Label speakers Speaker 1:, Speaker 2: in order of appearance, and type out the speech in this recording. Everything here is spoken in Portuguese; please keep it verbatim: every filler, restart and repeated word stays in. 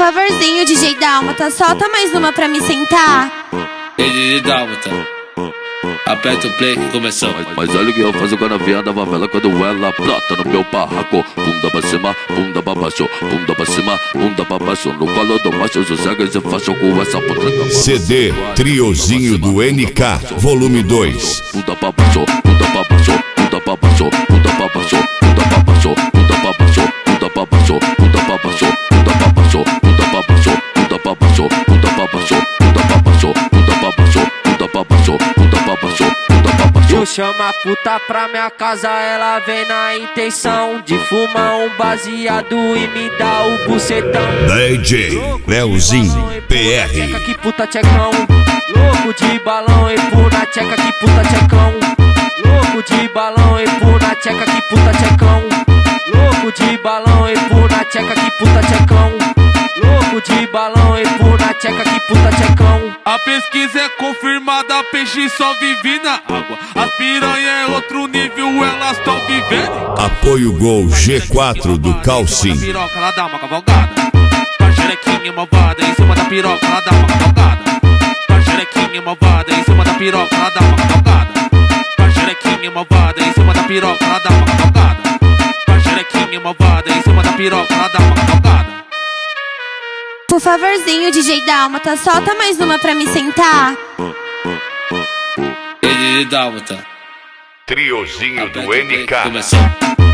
Speaker 1: Por favorzinho, D J Dálmata, solta mais uma pra me sentar.
Speaker 2: Ei, D J Dálmata, aperta o play que começou.
Speaker 3: Mas olha o que eu faço quando a viada da favela, quando ela brota no meu barraco. Bunda pra cima, bunda pra baixo, bunda pra cima, bunda pra baixo. No colo do macho, sossega e se faço com essa puta.
Speaker 4: C D Triozinho do N K, volume dois.
Speaker 3: Bunda pra baixo, bunda pra baixo, bunda pra baixo, bunda pra baixo, bunda pra baixo, bunda pra baixo, bunda pra baixo, bunda pra baixo, bunda pra baixo, bunda pra baixo, bunda pra baixo, bunda pra baixo, bunda pra baixo, bunda pra baixo, bunda pra baixo, bunda pra baixo, bunda pra baixo.
Speaker 5: Eu chamo a puta pra minha casa, ela vem na intenção de fumar um baseado e me dar o bucetão.
Speaker 4: D J Leozinho P R.
Speaker 5: Tcheca que puta tchecão, louco de balão e puna tcheca que puta tchecão. Louco de balão e puna tcheca que puta tchecão. Louco de balão e puna tcheca que puta tchecão. Louco de balão e puna tcheca que puta tchecão.
Speaker 6: A pesquisa é confirmada, peixe só vive na água. As piranha é outro nível, elas tão vivendo.
Speaker 4: Apoio Gol G quatro do Calcim.
Speaker 6: Piroca, ela dá uma cavalgada. Tua xerequinha malvada, em cima da piroca, ela dá uma cavalgada. Tua xerequinha malvada, em cima da piroca, ela dá uma cavalgada. Tua xerequinha malvada, em cima da piroca, ela dá uma cavalgada. Tua xerequinha malvada, em cima da piroca, ela dá uma cavalgada.
Speaker 1: Por favorzinho, D J Dálmata, solta mais uma pra me sentar.
Speaker 2: Ei, D J Dálmata,
Speaker 4: Triozinho
Speaker 2: aperta
Speaker 4: do
Speaker 2: o play
Speaker 4: N
Speaker 2: que
Speaker 4: K.
Speaker 2: começou.